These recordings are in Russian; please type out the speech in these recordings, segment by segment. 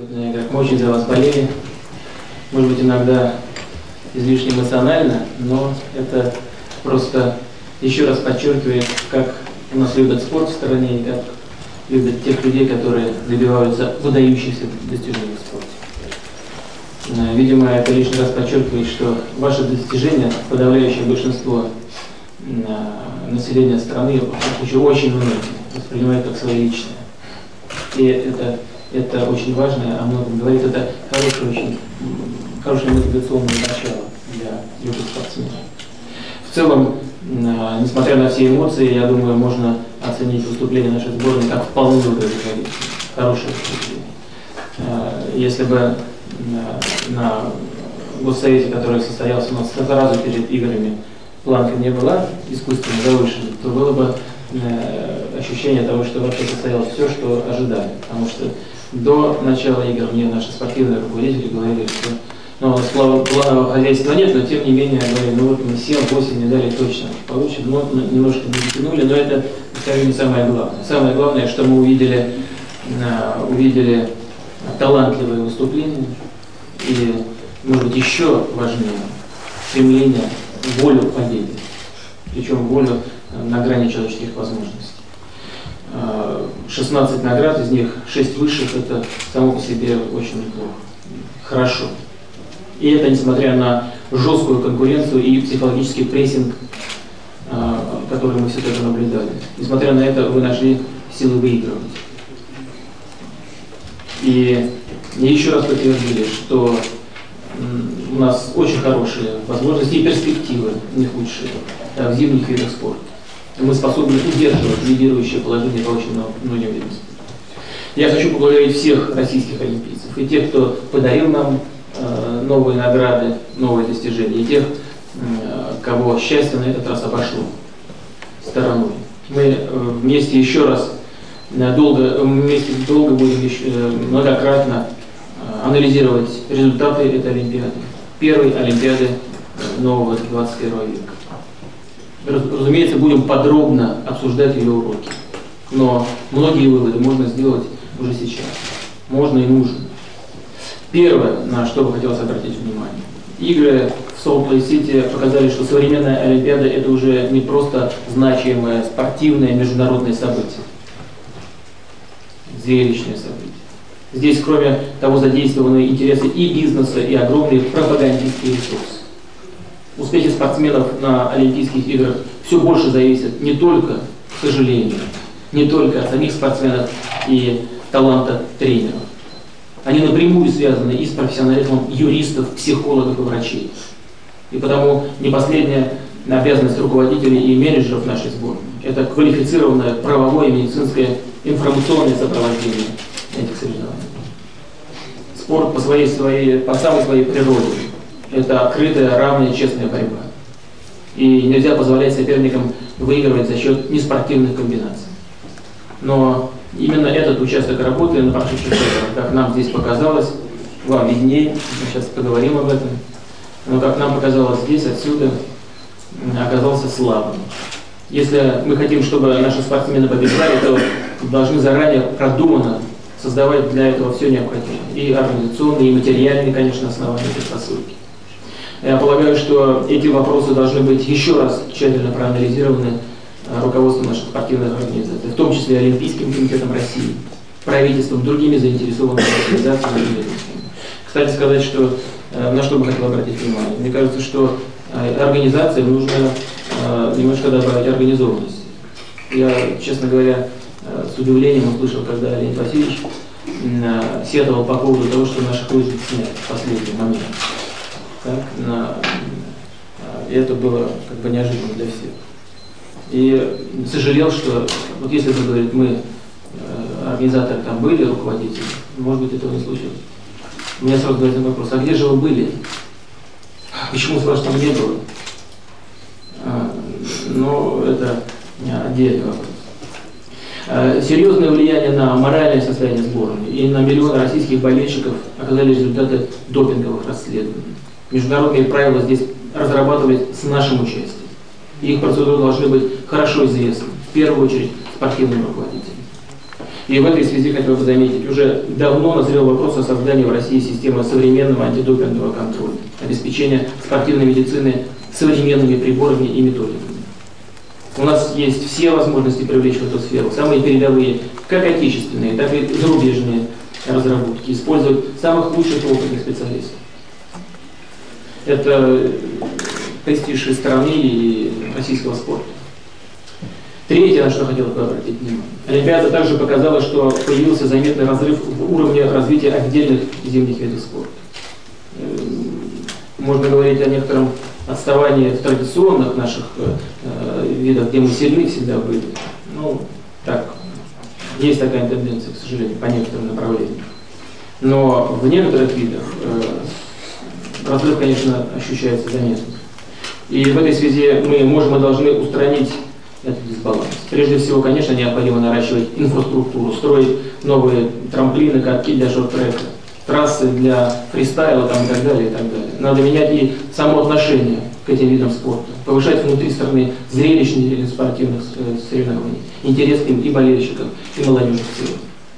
опытный игрок. Мы очень за вас болели. Может быть, иногда излишне эмоционально, но это просто еще раз подчеркивает, как у нас любят спорт в стране и как любят тех людей, которые добиваются выдающихся достижений в спорте. Видимо, это лишний раз подчеркивает, что ваши достижения, подавляющее большинство населения страны, еще очень многие воспринимают как свои личные. И это очень важно, о многом говорит. Это хорошее мотивационное начало для любых спортсменов. В целом, несмотря на все эмоции, я думаю, можно оценить выступление нашей сборной как вполне удовлетворительное, хорошее выступление. Если бы на госсовете, который состоялся у нас сразу перед играми, планка не была искусственно завышена, то было бы ощущение того, что вообще состоялось все, что ожидали. Потому что до начала игр мне наши спортивные руководители говорили, что планового хозяйства нет, но тем не менее говорили, ну вот мы 7-8 медалей точно получим, но немножко не дотянули, но это, скажем, не самое главное. Самое главное, что мы увидели талантливые выступления и, может быть, еще важнее, стремление, волю к победе, причем волю на грани человеческих возможностей. 16 наград, из них 6 высших, это само по себе очень неплохо, хорошо. И это несмотря на жесткую конкуренцию и психологический прессинг, который мы все тоже наблюдали. Несмотря на это, вы нашли силы выигрывать. И еще раз подтвердили, что у нас очень хорошие возможности и перспективы, не худшие, в зимних видах спорта. Мы способны удерживать лидирующее положение по очень многим видам спорта. Я хочу поблагодарить всех российских олимпийцев, и тех, кто подарил нам новые награды, новые достижения, и тех, кого счастье на этот раз обошло стороной. Мы вместе еще раз долго будем еще многократно анализировать результаты этой Олимпиады, первой Олимпиады нового 21 века. Разумеется, будем подробно обсуждать ее уроки, но многие выводы можно сделать уже сейчас. Можно и нужно. Первое, на что бы хотелось обратить внимание. Игры в Солт-Лейк-Сити показали, что современная Олимпиада – это уже не просто значимое спортивное международное событие, зрелищное событие. Здесь, кроме того, задействованы интересы и бизнеса, и огромные пропагандистские ресурсы. Успехи спортсменов на Олимпийских играх все больше зависят не только, к сожалению, не только от самих спортсменов и таланта тренеров. Они напрямую связаны и с профессионализмом юристов, психологов и врачей. И потому не последняя обязанность руководителей и менеджеров нашей сборной – это квалифицированное правовое, медицинское, информационное сопровождение этих соревнований. Спорт по самой своей природе – это открытая, равная, честная борьба. И нельзя позволять соперникам выигрывать за счет неспортивных комбинаций. Но именно этот участок работы на прошедших играх, как нам здесь показалось, вам виднее, мы сейчас поговорим об этом, но как нам показалось здесь, отсюда, оказался слабым. Если мы хотим, чтобы наши спортсмены побеждали, то должны заранее продуманно создавать для этого все необходимое. И организационные, и материальные, конечно, основания предпосылки. Я полагаю, что эти вопросы должны быть еще раз тщательно проанализированы руководством наших спортивных организаций, в том числе Олимпийским комитетом России, правительством, другими заинтересованными организациями и ведомствами. Кстати сказать, что на что бы хотел обратить внимание. Мне кажется, что организациям нужно немножко добавить организованности. Я, честно говоря, с удивлением услышал, когда Леонид Васильевич сетовал по поводу того, что наших лыжниц сняли в последний момент. И это было как бы неожиданно для всех. И сожалел, что вот если бы, говорит, мы, организаторы там были, руководители, может быть, этого не случилось. У меня сразу возник вопрос, а где же вы были? Почему сразу там не было? Но это отдельный вопрос. Серьезное влияние на моральное состояние сборной и на миллионы российских болельщиков оказали результаты допинговых расследований. Международные правила здесь разрабатывались с нашим участием. Их процедуры должны быть хорошо известны, в первую очередь спортивным руководителям. И в этой связи хотел бы заметить, уже давно назрел вопрос о создании в России системы современного антидопингового контроля, обеспечения спортивной медицины современными приборами и методиками. У нас есть все возможности привлечь в эту сферу, самые передовые, как отечественные, так и зарубежные разработки, использовать самых лучших опытных специалистов. Это престиж и страны, и российского спорта. Третье, на что хотел бы обратить внимание. Олимпиада также показала, что появился заметный разрыв в уровне развития отдельных зимних видов спорта. Можно говорить о некотором отставании в традиционных наших видах, где мы сильны всегда были. Ну, так, есть такая тенденция, к сожалению, по некоторым направлениям. Но в некоторых видах разрыв, конечно, ощущается заметно. И в этой связи мы можем и должны устранить этот дисбаланс. Прежде всего, конечно, необходимо наращивать инфраструктуру, строить новые трамплины, катки для шорт-трека, трассы для фристайла там, и так далее, и так далее. Надо менять и само отношение к этим видам спорта, повышать внутри страны зрелищность спортивных соревнований, интерес к ним и болельщикам, и молодежи в целом.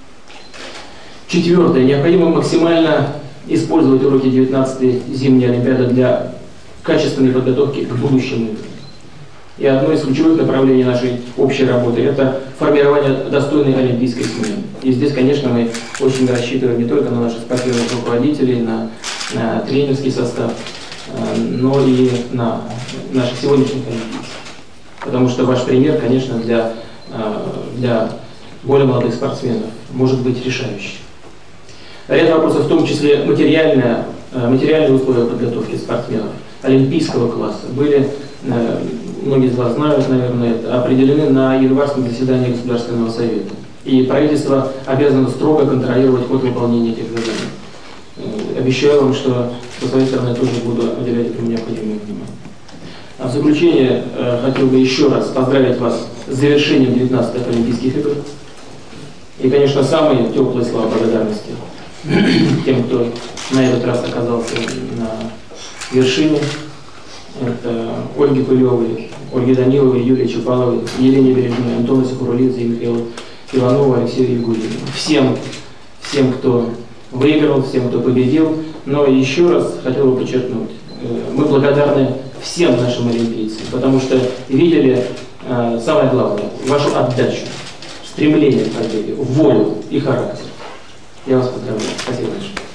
Четвертое. Необходимо максимально использовать уроки 19-й зимней Олимпиады для качественной подготовки к будущим играм. И одно из ключевых направлений нашей общей работы – это формирование достойной олимпийской смены. И здесь, конечно, мы очень рассчитываем не только на наших спортивных руководителей, на тренерский состав, но и на наших сегодняшних олимпийцев. Потому что ваш пример, конечно, для более молодых спортсменов может быть решающим. Ряд вопросов, в том числе материальные условия подготовки спортсменов олимпийского класса, были, многие из вас знают, наверное, это, определены на январском заседании Государственного совета. И правительство обязано строго контролировать ход выполнения этих заданий. Обещаю вам, что со своей стороны тоже буду уделять этому необходимое внимание. А в заключение хотел бы еще раз поздравить вас с завершением 19-х Олимпийских игр. И, конечно, самые теплые слова благодарности тем, кто на этот раз оказался на вершине. Это Ольге Пылевой, Ольге Даниловой, Юлии Чапаловой, Елене Бережной, Антону Сахурулидзе, Михаилу Иванову, Алексею Ягудину. Всем, кто выиграл, всем, кто победил. Но еще раз хотел бы подчеркнуть, мы благодарны всем нашим олимпийцам, потому что видели самое главное, вашу отдачу, стремление к победе, волю и характер. Я вас поздравляю. Спасибо большое.